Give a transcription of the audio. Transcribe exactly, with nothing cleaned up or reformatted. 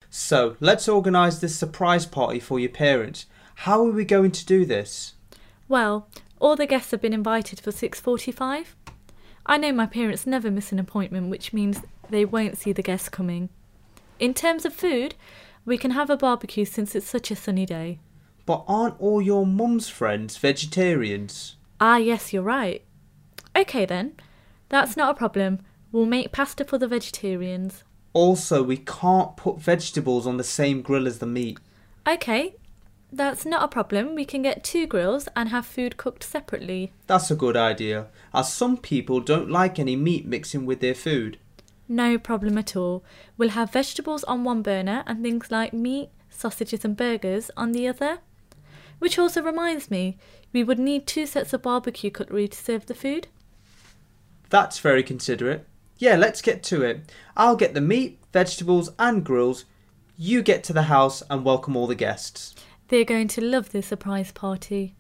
So, let's organise this surprise party for your parents. How are we going to do this? Well, all the guests have been invited for six forty-five. I know my parents never miss an appointment, which means they won't see the guests coming. In terms of food, we can have a barbecue since it's such a sunny day. But aren't all your mum's friends vegetarians? Ah, yes, you're right. Okay then, that's not a problem. We'll make pasta for the vegetarians. Also, we can't put vegetables on the same grill as the meat. Okay, that's not a problem. We can get two grills and have food cooked separately. That's a good idea, as some people don't like any meat mixing with their food. No problem at all. We'll have vegetables on one burner and things like meat, sausages and burgers on the other. Which also reminds me, we would need two sets of barbecue cutlery to serve the food. That's very considerate. Yeah, let's get to it. I'll get the meat, vegetables and grills. You get to the house and welcome all the guests. They're going to love this surprise party.